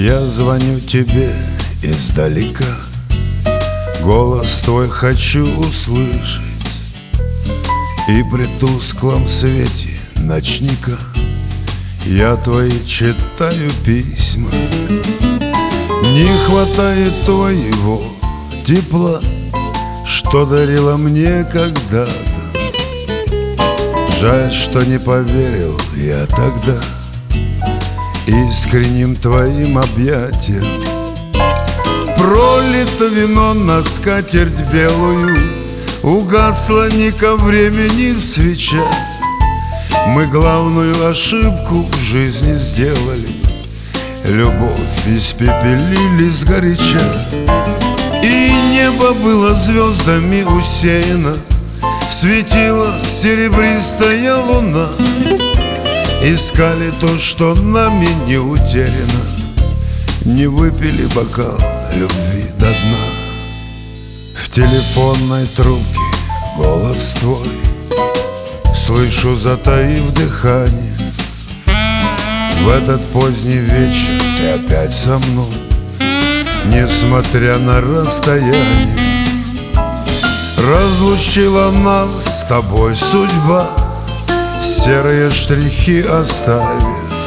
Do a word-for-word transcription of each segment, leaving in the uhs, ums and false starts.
Я звоню тебе издалека, голос твой хочу услышать, и при тусклом свете ночника я твои читаю письма. Не хватает твоего тепла, что дарила мне когда-то. Жаль, что не поверил я тогда искренним твоим объятиям. Пролито вино на скатерть белую, угасла не ко времени свеча. Мы главную ошибку в жизни сделали, любовь испепелили сгоряча. И небо было звездами усеяно, светила серебристая луна. Искали то, что нами не утеряно, не выпили бокал любви до дна. В телефонной трубке голос твой слышу, затаив дыхание. В этот поздний вечер ты опять со мной, несмотря на расстояние. Разлучила нас с тобой судьба, серые штрихи оставив.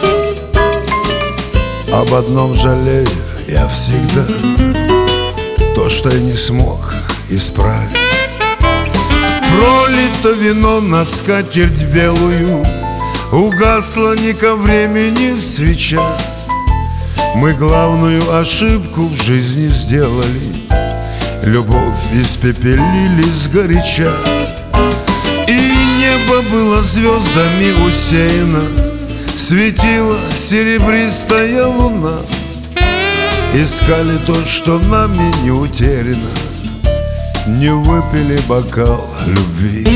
Об одном жалею я всегда, то, что я не смог исправить. Пролито вино на скатерть белую, угасла не ко времени свеча. Мы главную ошибку в жизни сделали, любовь испепелили сгоряча. И небо было звездами усеяно, светила серебристая луна. Искали то, что нами не утеряно, не выпили бокал любви.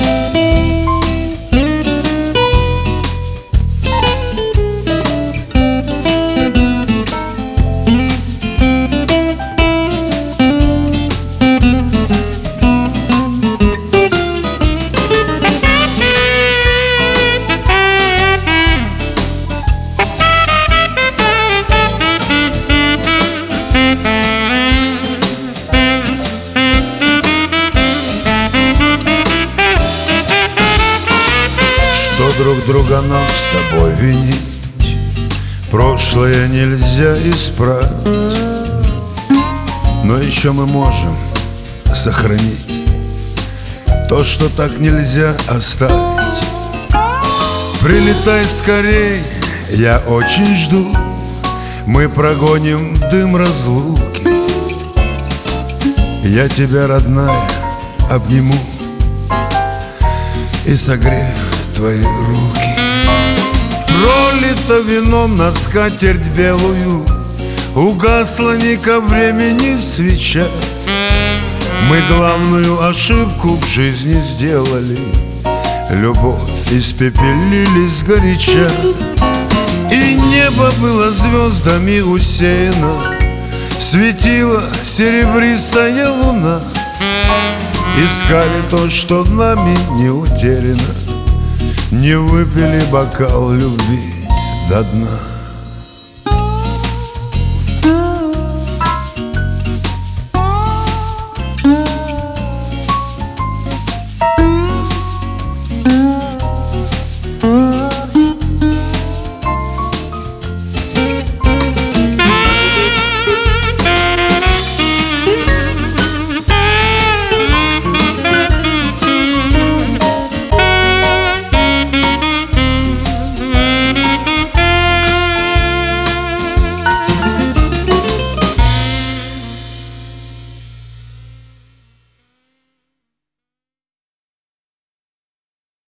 Что друг друга нам с тобой винить, прошлое нельзя исправить, но еще мы можем сохранить то, что так нельзя оставить. Прилетай скорей, я очень жду, мы прогоним дым разлуки. Я тебя, родная, обниму и согрею твои руки. Пролито вино на скатерть белую, угасла не ко времени свеча. Мы главную ошибку в жизни сделали, любовь испепелили сгоряча. И небо было звездами усеяно, светила серебристая луна. Искали то, что нами не утеряно, не выпили бокал любви до дна.